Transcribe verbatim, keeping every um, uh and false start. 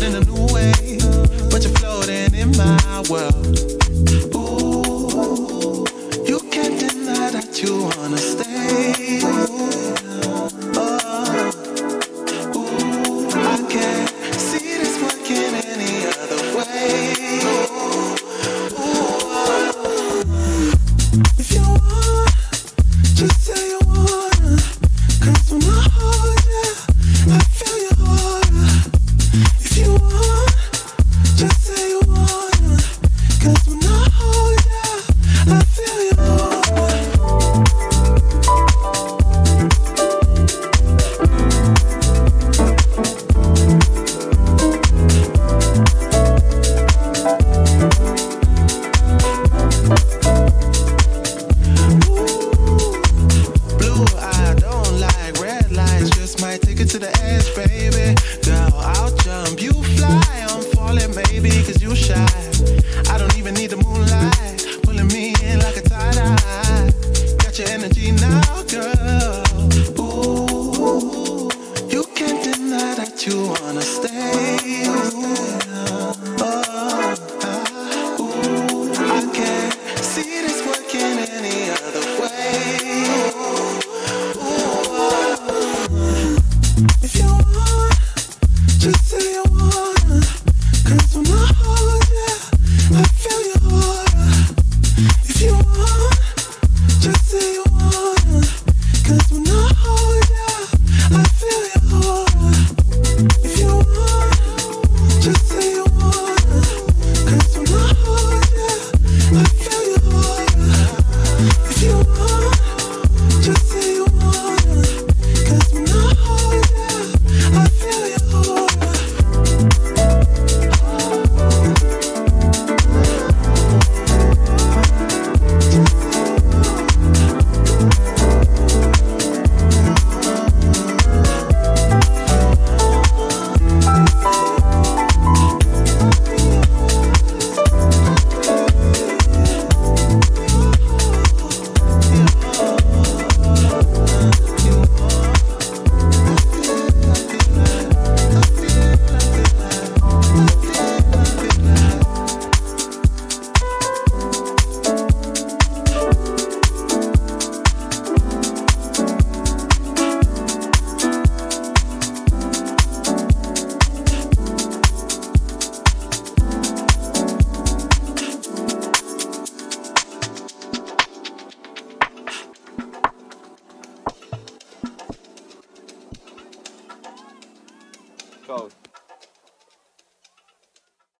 in a new way, but you're floating in my world. Ooh, you can't deny that you wanna stay. Oh, ooh, I can't see this working any other way. Ooh, if you want, just say you wanna. 'Cause when I hold you, I feel your aura. If you want, just say you wanna. 'Cause when I hold you, I feel your aura. Blue, I don't like red lights, just might take it to the edge, baby. Girl, I'll jump, you fly, I'm falling, baby, 'cause you shy. I don't even need the moonlight, pulling me in like a tie-dye. Got your energy now, girl. Ooh, you can't deny that you wanna stay. Oh, ooh, I can't see this working any other way. If you want, just say you want.